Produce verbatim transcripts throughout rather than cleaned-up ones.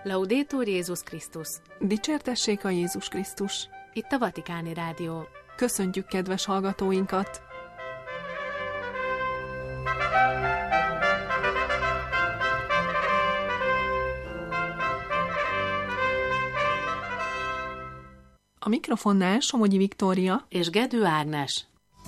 Laudetur Jézus Krisztus! Dicsértessék a Jézus Krisztus! Itt a Vatikáni Rádió. Köszöntjük kedves hallgatóinkat! A mikrofonnál Somogyi Viktória és Gedő Ágnes.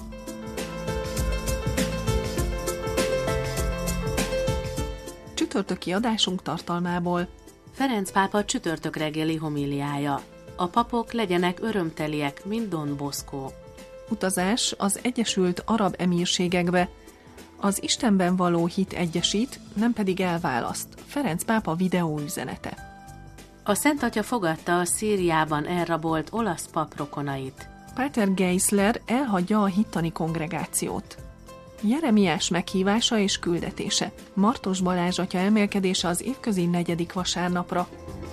Csütörtöki adásunk tartalmából. Ferenc pápa csütörtök reggeli homíliája. A papok legyenek örömteliek, mint Don Bosco. Utazás az Egyesült Arab Emírségekbe. Az Istenben való hit egyesít, nem pedig elválaszt. Ferenc pápa videóüzenete. A Szent Atya fogadta a Szíriában elrabolt olasz pap rokonait. Páter Geisler elhagyja a hittani kongregációt. Jeremiás meghívása és küldetése. Martos Balázs atya emelkedése az évközi negyedik vasárnapra.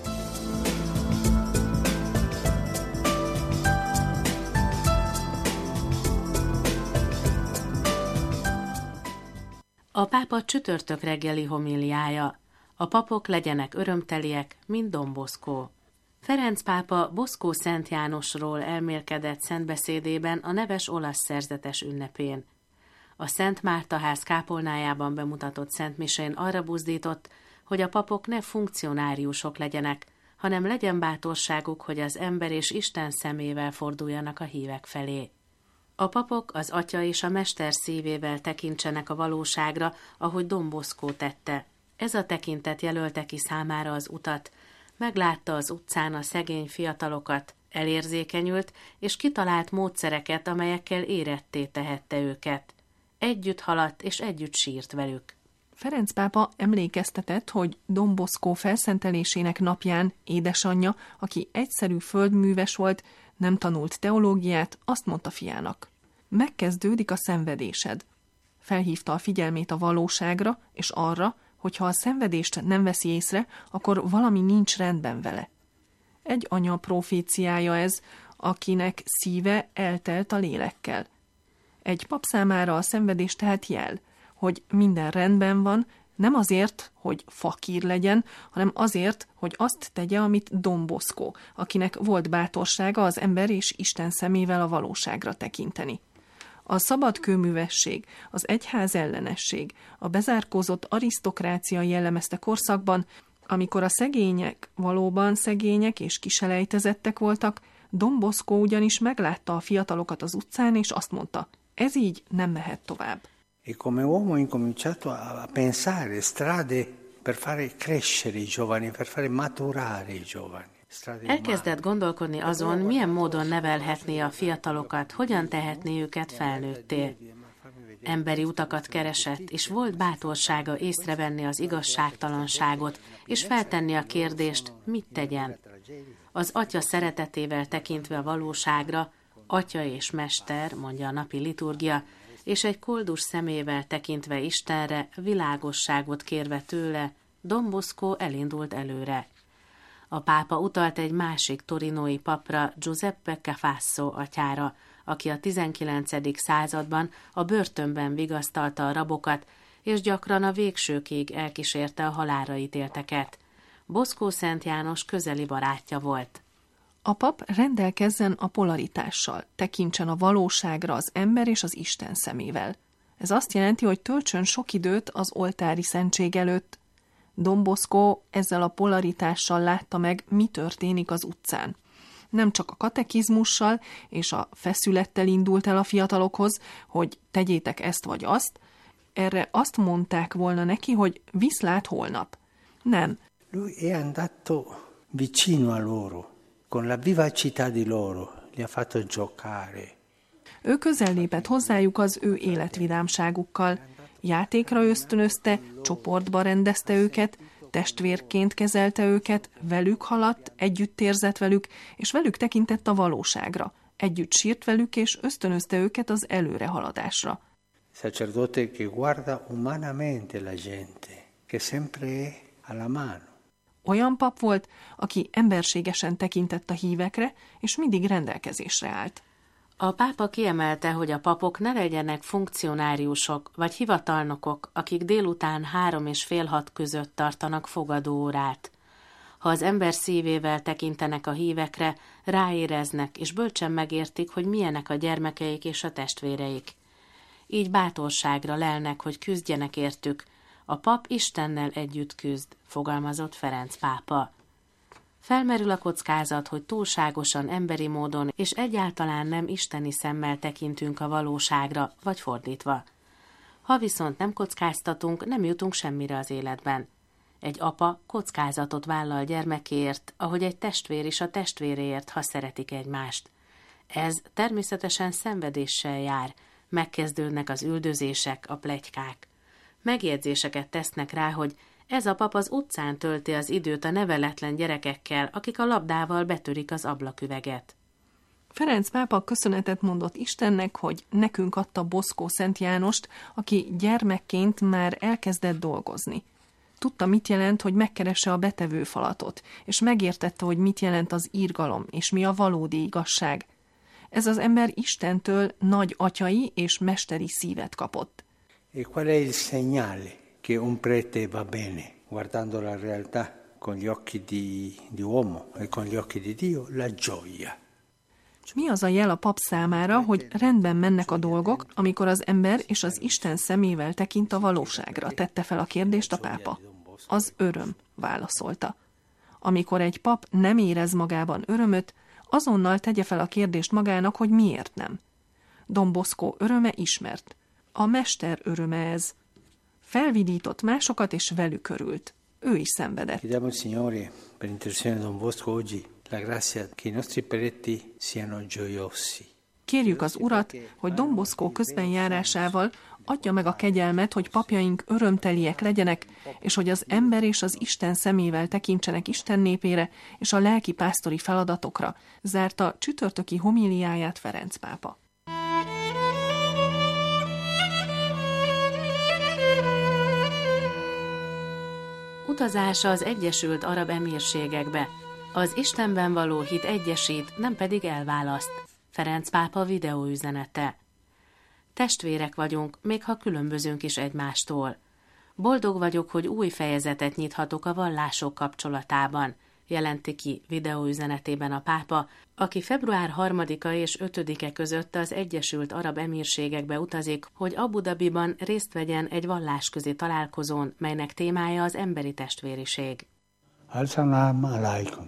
A pápa csütörtök reggeli homíliája. A papok legyenek örömteliek, mint Don Bosco. Ferenc pápa Bosco Szent Jánosról elmélkedett szentbeszédében a neves olasz szerzetes ünnepén. A Szent Márta ház kápolnájában bemutatott szentmisén arra buzdított, hogy a papok ne funkcionáriusok legyenek, hanem legyen bátorságuk, hogy az ember és Isten szemével forduljanak a hívek felé. A papok az Atya és a Mester szívével tekintsenek a valóságra, ahogy Don Bosco tette. Ez a tekintet jelölte ki számára az utat, meglátta az utcán a szegény fiatalokat, elérzékenyült és kitalált módszereket, amelyekkel éretté tehette őket. Együtt haladt és együtt sírt velük. Ferenc pápa emlékeztetett, hogy Don Bosco felszentelésének napján édesanyja, aki egyszerű földműves volt, nem tanult teológiát, azt mondta fiának: megkezdődik a szenvedésed. Felhívta a figyelmét a valóságra és arra, hogy ha a szenvedést nem veszi észre, akkor valami nincs rendben vele. Egy anya proféciája ez, akinek szíve eltelt a lélekkel. Egy pap számára a szenvedés tehát jel, hogy minden rendben van, nem azért, hogy fakír legyen, hanem azért, hogy azt tegye, amit Don Bosco, akinek volt bátorsága az ember és Isten szemével a valóságra tekinteni. A szabad kőművesség, az egyház ellenesség, a bezárkózott arisztokrácia jellemezte korszakban, amikor a szegények valóban szegények és kiselejtezettek voltak, Don Bosco ugyanis meglátta a fiatalokat az utcán, és azt mondta: ez így nem mehet tovább. E come uomo ho incominciato a pensare strade per fare crescere i giovani, per fare maturare i giovani. Elkezdett gondolkodni azon, milyen módon nevelhetné a fiatalokat, hogyan tehetné őket felnőtté. Emberi utakat keresett, és volt bátorsága észrevenni az igazságtalanságot, és feltenni a kérdést, mit tegyen. Az Atya szeretetével tekintve a valóságra, Atya és Mester, mondja a napi liturgia, és egy koldus szemével tekintve Istenre, világosságot kérve tőle, Don Bosco elindult előre. A pápa utalt egy másik torinói papra, Giuseppe Cafasso atyára, aki a tizenkilencedik században a börtönben vigasztalta a rabokat, és gyakran a végsőkig elkísérte a halálra ítélteket. Bosco Szent János közeli barátja volt. A pap rendelkezzen a polaritással, tekintsen a valóságra az ember és az Isten szemével. Ez azt jelenti, hogy töltsön sok időt az oltári szentség előtt. Don Bosco ezzel a polaritással látta meg, mi történik az utcán. Nem csak a katekizmussal és a feszülettel indult el a fiatalokhoz, hogy tegyétek ezt vagy azt, erre azt mondták volna neki, hogy viszlát holnap. Nem. Lui è andato vicino a loro, con la vivacità di loro, li ha fatto giocare. Ő közel lépett hozzájuk az ő életvidámságukkal. Játékra ösztönözte, csoportba rendezte őket, testvérként kezelte őket, velük haladt, együtt érzett velük, és velük tekintett a valóságra. Együtt sírt velük, és ösztönözte őket az előrehaladásra. Sacerdote che guarda umanamente la gente, che sempre è alla mano. Olyan pap volt, aki emberségesen tekintett a hívekre, és mindig rendelkezésre állt. A pápa kiemelte, hogy a papok ne legyenek funkcionáriusok vagy hivatalnokok, akik délután három és fél hat között tartanak fogadóórát. Ha az ember szívével tekintenek a hívekre, ráéreznek, és bölcsen megértik, hogy milyenek a gyermekeik és a testvéreik. Így bátorságra lelnek, hogy küzdjenek értük. A pap Istennel együtt küzd, fogalmazott Ferenc pápa. Felmerül a kockázat, hogy túlságosan emberi módon és egyáltalán nem isteni szemmel tekintünk a valóságra, vagy fordítva. Ha viszont nem kockáztatunk, nem jutunk semmire az életben. Egy apa kockázatot vállal gyermekéért, ahogy egy testvér is a testvéréért, ha szeretik egymást. Ez természetesen szenvedéssel jár, megkezdődnek az üldözések, a pletykák. Megjegyzéseket tesznek rá, hogy ez a pap az utcán tölti az időt a neveletlen gyerekekkel, akik a labdával betörik az ablaküveget. Ferenc pápa köszönetet mondott Istennek, hogy nekünk adta Boszkó Szent Jánost, aki gyermekként már elkezdett dolgozni. Tudta, mit jelent, hogy megkeresse a betevő falatot, és megértette, hogy mit jelent az irgalom, és mi a valódi igazság. Ez az ember Istentől nagy atyai és mesteri szívet kapott. E qual è il segnale che un prete va bene, guardando la realtà con gli occhi di, di uomo e con gli occhi di Dio, la gioia. Mi az a jel a pap számára, hogy rendben mennek a dolgok, amikor az ember és az Isten szemével tekint a valóságra, tette fel a kérdést a pápa. Az öröm, válaszolta. Amikor egy pap nem érez magában örömöt, azonnal tegye fel a kérdést magának, hogy miért nem. Don Bosco öröme ismert. A mester öröme ez. Felvidított másokat és velük örült. Ő is szenvedett. Chiediamo al Signore, per intercessione di Don Bosco oggi, la grazia che i nostri preti siano gioiosi. Kérjük az Urat, hogy Don Bosco közben járásával adja meg a kegyelmet, hogy papjaink örömteliek legyenek, és hogy az ember és az Isten szemével tekintsenek Isten népére és a lelki pásztori feladatokra, zárta csütörtöki homíliáját Ferenc pápa. Utazása az Egyesült Arab Emírségekbe. Az Istenben való hit egyesít, nem pedig elválaszt. Ferenc pápa videóüzenete. Testvérek vagyunk, még ha különbözünk is egymástól. Boldog vagyok, hogy új fejezetet nyithatok a vallások kapcsolatában, jelenti ki videóüzenetében a pápa, aki február harmadika és ötödike között az Egyesült Arab Emírségekbe utazik, hogy Abu Dhabiban részt vegyen egy vallásközi találkozón, melynek témája az emberi testvériség. Assalamu alaikum.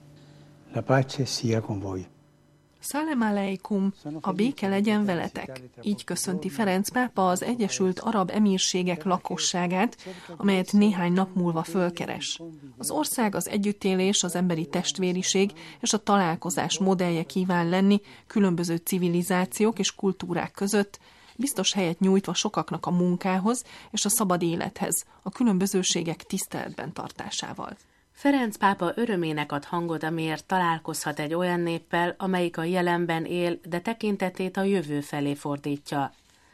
La pace sia con voi. Szalem aleikum, a béke legyen veletek. Így köszönti Ferenc pápa az Egyesült Arab Emírségek lakosságát, amelyet néhány nap múlva fölkeres. Az ország az együttélés, az emberi testvériség és a találkozás modellje kíván lenni különböző civilizációk és kultúrák között, biztos helyet nyújtva sokaknak a munkához és a szabad élethez, a különbözőségek tiszteletben tartásával. Ferenc pápa örömének ad hangot, amiért találkozhat egy olyan néppel, amelyik a jelenben él, de tekintetét a jövő felé fordítja.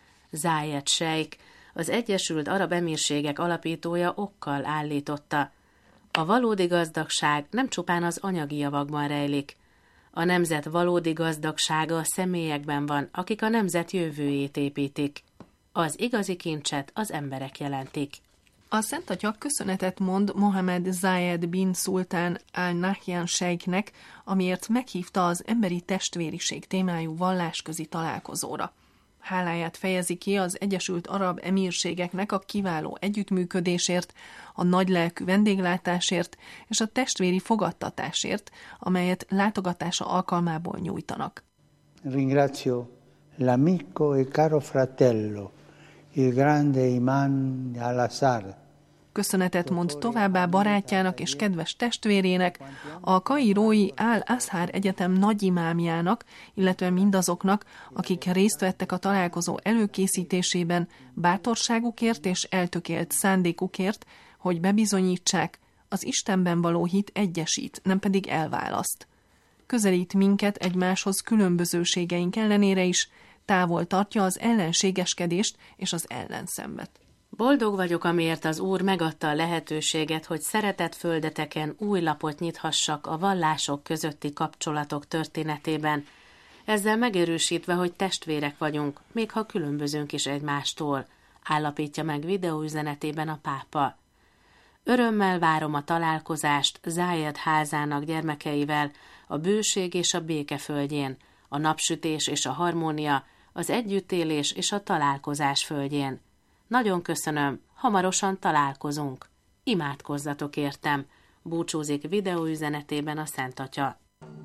Zayed Sheikh, az Egyesült Arab Emírségek alapítója okkal állította. A valódi gazdagság nem csupán az anyagi javakban rejlik. A nemzet valódi gazdagsága a személyekben van, akik a nemzet jövőjét építik. Az igazi kincset az emberek jelentik. A Szent Atya köszönetet mond Mohammed Zayed bin Sultan al-Nahyan Sheikhnek, amiért meghívta az emberi testvériség témájú vallásközi találkozóra. Háláját fejezi ki az Egyesült Arab Emírségeknek a kiváló együttműködésért, a nagylelkű vendéglátásért és a testvéri fogadtatásért, amelyet látogatása alkalmából nyújtanak. Ringrazio l'amico e caro fratello, il grande imam al-Azhar. Köszönetet mond továbbá barátjának és kedves testvérének, a kairói Al-Azhar Egyetem nagyimámjának, illetve mindazoknak, akik részt vettek a találkozó előkészítésében, bátorságukért és eltökélt szándékukért, hogy bebizonyítsák, az Istenben való hit egyesít, nem pedig elválaszt. Közelít minket egymáshoz különbözőségeink ellenére is, távol tartja az ellenségeskedést és az ellenszenvet. Boldog vagyok, amiért az Úr megadta a lehetőséget, hogy szeretett földeteken új lapot nyithassak a vallások közötti kapcsolatok történetében, ezzel megerősítve, hogy testvérek vagyunk, még ha különbözünk is egymástól, állapítja meg videóüzenetében a pápa. Örömmel várom a találkozást Zájed házának gyermekeivel a bőség és a béke földjén, a napsütés és a harmónia, az együttélés és a találkozás földjén. Nagyon köszönöm, hamarosan találkozunk. Imádkozzatok értem, búcsúzik videóüzenetében a Szent Atya.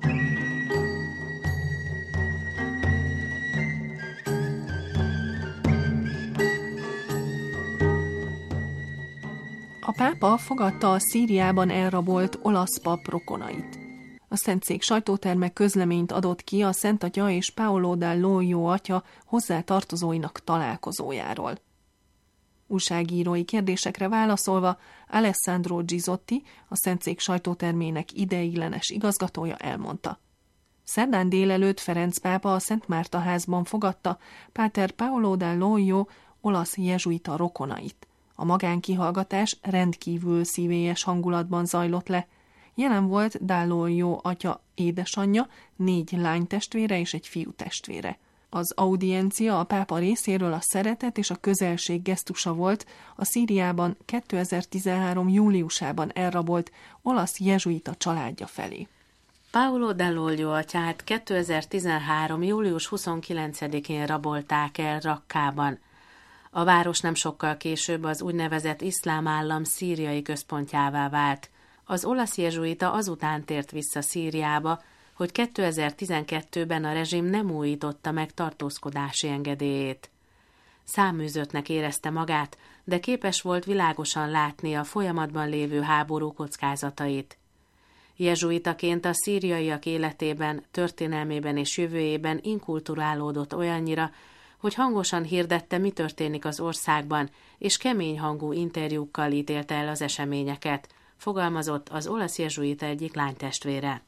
A pápa fogadta a Szíriában elrabolt olasz pap rokonait. A Szentszék sajtóterme közleményt adott ki a Szent Atya és Paolo Dall'Olio atya hozzátartozóinak találkozójáról. Újságírói kérdésekre válaszolva Alessandro Gizotti, a Szentszék sajtótermének ideiglenes igazgatója elmondta. Szerdán délelőtt Ferenc pápa a Szent Márta házban fogadta páter Paolo Dall'Olio olasz jezsuita rokonait. A magánkihallgatás rendkívül szívélyes hangulatban zajlott le. Jelen volt Dall'Olio atya édesanyja, négy lánytestvére és egy fiútestvére. Az audiencia a pápa részéről a szeretet és a közelség gesztusa volt a Szíriában kétezer-tizenhárom júliusában elrabolt olasz jezsuita családja felé. Paolo Dall'Olio atyát kétezer-tizenhárom július huszonkilencedikén rabolták el Rakkában. A város nem sokkal később az úgynevezett iszlám állam szíriai központjává vált. Az olasz jezsuita azután tért vissza Szíriába, hogy kétezer-tizenkettőben a rezsim nem újította meg tartózkodási engedélyét. Száműzöttnek érezte magát, de képes volt világosan látni a folyamatban lévő háború kockázatait. Jezsuitaként a szíriaiak életében, történelmében és jövőjében inkulturálódott olyannyira, hogy hangosan hirdette, mi történik az országban, és kemény hangú interjúkkal ítélte el az eseményeket, fogalmazott az olasz jezsuita egyik lánytestvére.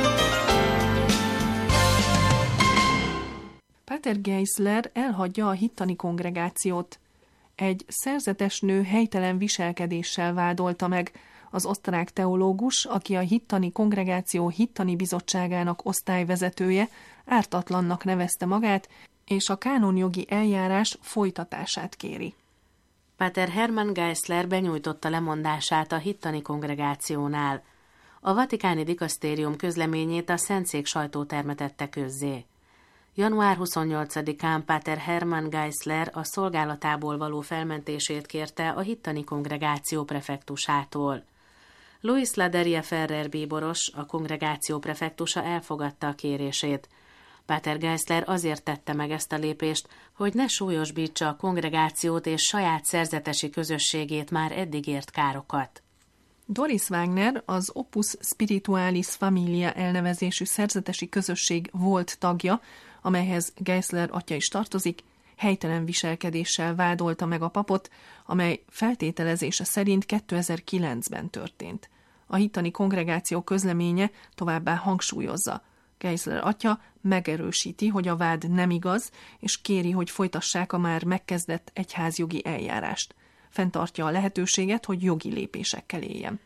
Páter Geisler elhagyja a hittani kongregációt. Egy szerzetes nő helytelen viselkedéssel vádolta meg az osztrák teológus, aki a hittani kongregáció hittani bizottságának osztályvezetője, ártatlannak nevezte magát, és a kánonjogi eljárás folytatását kéri. Páter Hermann Geisler benyújtotta lemondását a hittani kongregációnál. A vatikáni dikasztérium közleményét a Szentszék sajtóterme tette közzé. január huszonnyolcadikán Páter Hermann Geisler a szolgálatából való felmentését kérte a hittani kongregáció prefektusától. Luis Laderia Ferrer bíboros, a kongregáció prefektusa elfogadta a kérését. Páter Geisler azért tette meg ezt a lépést, hogy ne súlyosbítsa a kongregációt és saját szerzetesi közösségét már eddig ért károkat. Doris Wagner, az Opus Spiritualis Familia elnevezésű szerzetesi közösség volt tagja, amelyhez Geisler atya is tartozik, helytelen viselkedéssel vádolta meg a papot, amely feltételezése szerint kétezer-kilencben történt. A hittani kongregáció közleménye továbbá hangsúlyozza. Geisler atya megerősíti, hogy a vád nem igaz, és kéri, hogy folytassák a már megkezdett egyházjogi eljárást. Fenntartja a lehetőséget, hogy jogi lépésekkel éljen.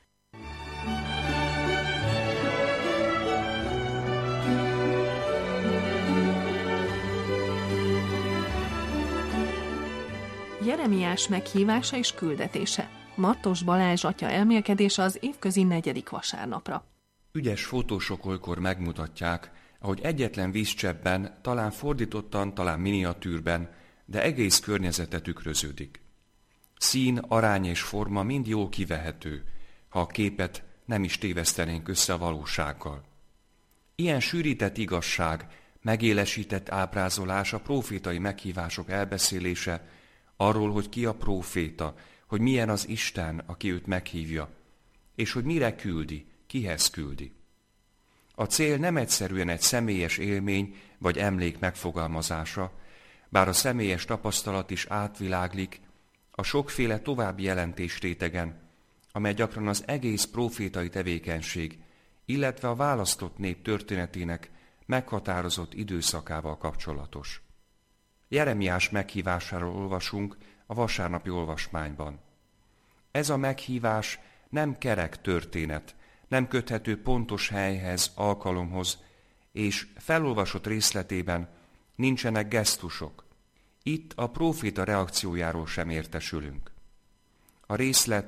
Jeremiás meghívása és küldetése. Martos Balázs atya elmélkedése az évközi negyedik vasárnapra. Ügyes fotósok olykor megmutatják, ahogy egyetlen vízcseppben, talán fordítottan, talán miniatűrben, de egész környezete tükröződik. Szín, arány és forma mind jól kivehető, ha a képet nem is tévesztenénk össze a valósággal. Ilyen sűrített igazság, megélesített ábrázolás a prófétai meghívások elbeszélése, arról, hogy ki a próféta, hogy milyen az Isten, aki őt meghívja, és hogy mire küldi, kihez küldi. A cél nem egyszerűen egy személyes élmény vagy emlék megfogalmazása, bár a személyes tapasztalat is átviláglik a sokféle további jelentésrétegen, amely gyakran az egész prófétai tevékenység, illetve a választott nép történetének meghatározott időszakával kapcsolatos. Jeremiás meghívásáról olvasunk a vasárnapi olvasmányban. Ez a meghívás nem kerek történet, nem köthető pontos helyhez, alkalomhoz, és felolvasott részletében nincsenek gesztusok. Itt a próféta reakciójáról sem értesülünk. A részlet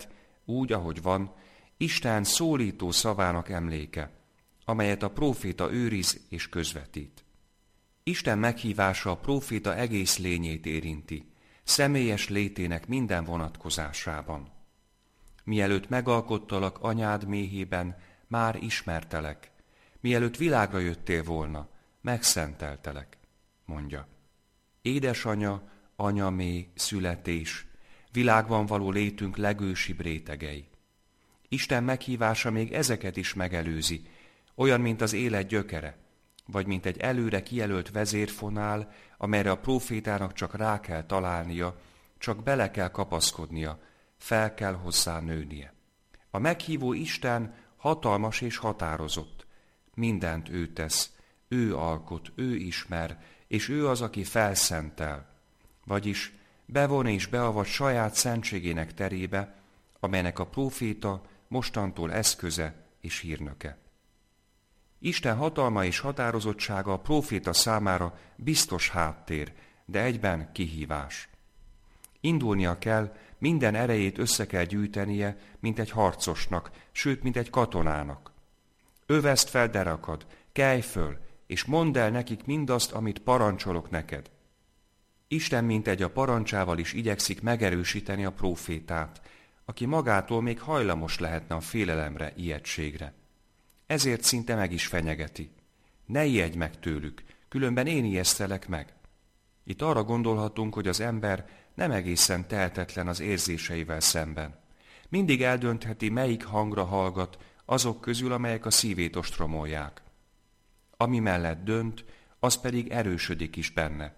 úgy, ahogy van, Isten szólító szavának emléke, amelyet a próféta őriz és közvetít. Isten meghívása a próféta egész lényét érinti, személyes létének minden vonatkozásában. Mielőtt megalkottalak anyád méhében, már ismertelek, mielőtt világra jöttél volna, megszenteltelek, mondja. Édesanya, anyaméh, születés, világban való létünk legősibb rétegei. Isten meghívása még ezeket is megelőzi, olyan, mint az élet gyökere, vagy mint egy előre kijelölt vezérfonál, amelyre a prófétának csak rá kell találnia, csak bele kell kapaszkodnia, fel kell hozzá nőnie. A meghívó Isten hatalmas és határozott. Mindent ő tesz, ő alkot, ő ismer, és ő az, aki felszentel, vagyis bevon és beavat saját szentségének terébe, amelynek a próféta mostantól eszköze és hírnöke. Isten hatalma és határozottsága a próféta számára biztos háttér, de egyben kihívás. Indulnia kell, minden erejét össze kell gyűjtenie, mint egy harcosnak, sőt, mint egy katonának. Öveszd fel derakad, kelj föl, és mondd el nekik mindazt, amit parancsolok neked. Isten mintegy a parancsával is igyekszik megerősíteni a prófétát, aki magától még hajlamos lehetne a félelemre, ijegységre. Ezért szinte meg is fenyegeti. Ne ijedj meg tőlük, különben én ijesztelek meg. Itt arra gondolhatunk, hogy az ember nem egészen tehetetlen az érzéseivel szemben. Mindig eldöntheti, melyik hangra hallgat azok közül, amelyek a szívét ostromolják. Ami mellett dönt, az pedig erősödik is benne.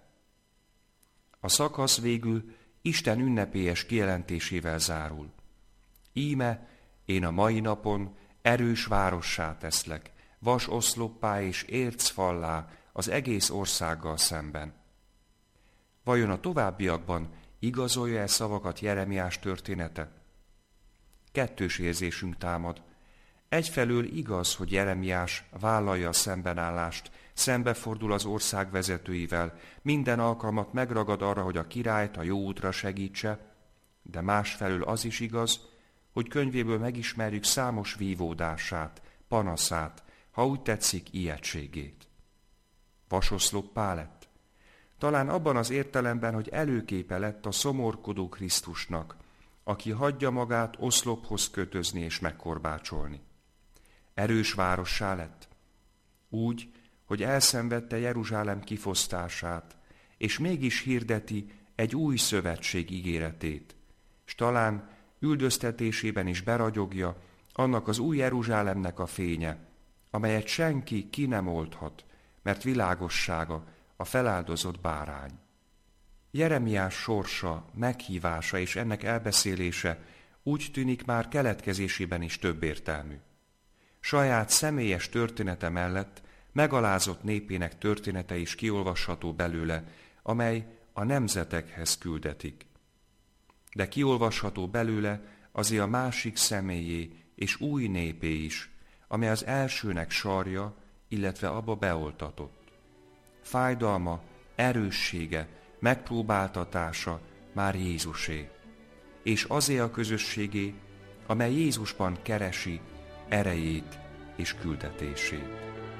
A szakasz végül Isten ünnepélyes kijelentésével zárul. Íme, én a mai napon erős várossá teszlek, vas oszloppá és ércfallá az egész országgal szemben. Vajon a továbbiakban igazolja-e szavakat Jeremiás története? Kettős érzésünk támad. Egyfelől igaz, hogy Jeremiás vállalja a szembenállást, szembefordul az ország vezetőivel, minden alkalmat megragad arra, hogy a királyt a jó útra segítse, de másfelől az is igaz, hogy könyvéből megismerjük számos vívódását, panaszát, ha úgy tetszik, ijegységét. Vasoszloppá lett. Talán abban az értelemben, hogy előképe lett a szomorkodó Krisztusnak, aki hagyja magát oszlophoz kötözni és megkorbácsolni. Erős várossá lett. Úgy, hogy elszenvedte Jeruzsálem kifosztását, és mégis hirdeti egy új szövetség ígéretét, s talán üldöztetésében is beragyogja annak az új Jeruzsálemnek a fénye, amelyet senki ki nem oldhat, mert világossága a feláldozott bárány. Jeremiás sorsa, meghívása és ennek elbeszélése úgy tűnik már keletkezésében is többértelmű. Saját személyes története mellett megalázott népének története is kiolvasható belőle, amely a nemzetekhez küldetik. De kiolvasható belőle azért a másik személyé és új népé is, amely az elsőnek sarja, illetve abba beoltatott. Fájdalma, erőssége, megpróbáltatása már Jézusé, és azé a közösségé, amely Jézusban keresi erejét és küldetését.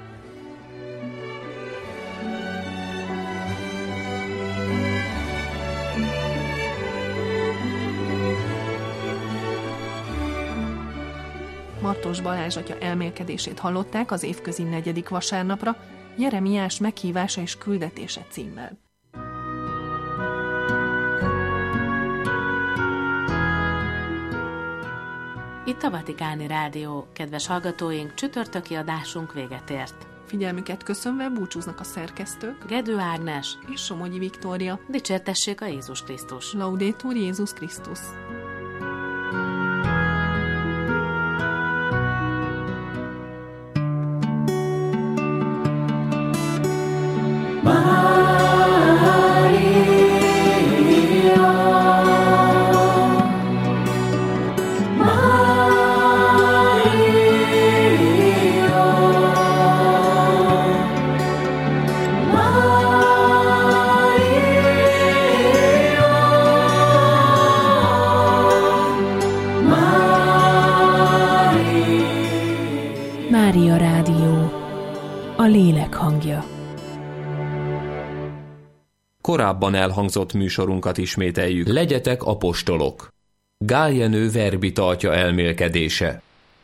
Martos Balázs atya elmélkedését hallották az évközi negyedik vasárnapra, Jeremiás meghívása és küldetése címmel. Itt a Vatikáni Rádió. Kedves hallgatóink, csütörtöki adásunk véget ért. Figyelmüket köszönve búcsúznak a szerkesztők, Gedő Ágnes és Somogyi Viktória. Dicsértessék a Jézus Krisztus! Laudetur Jézus Krisztus! My Mária Rádió, a lélek hangja. Korábban elhangzott műsorunkat ismételjük. Legyetek apostolok. Gál Jenő verbi tartja elmélkedése.